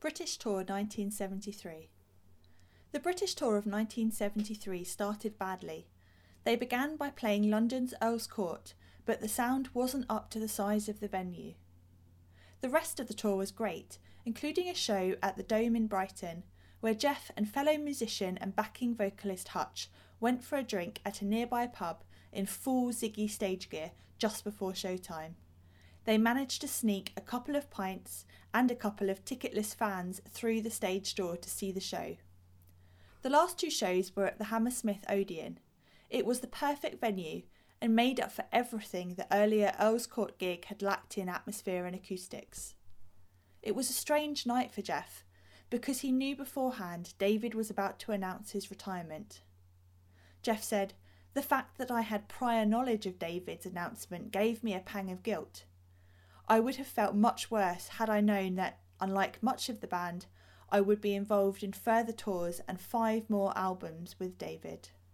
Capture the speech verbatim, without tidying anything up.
British Tour nineteen seventy-three. The British Tour of nineteen seventy-three started badly. They began by playing London's Earls Court, but the sound wasn't up to the size of the venue. The rest of the tour was great, including a show at the Dome in Brighton, where Geoff and fellow musician and backing vocalist Hutch went for a drink at a nearby pub in full Ziggy stage gear just before showtime. They managed to sneak a couple of pints and a couple of ticketless fans through the stage door to see the show. The last two shows were at the Hammersmith Odeon. It was the perfect venue and made up for everything the earlier Earls Court gig had lacked in atmosphere and acoustics. It was a strange night for Geoff, because he knew beforehand David was about to announce his retirement. Geoff said, "The fact that I had prior knowledge of David's announcement gave me a pang of guilt. I would have felt much worse had I known that, unlike much of the band, I would be involved in further tours and five more albums with David."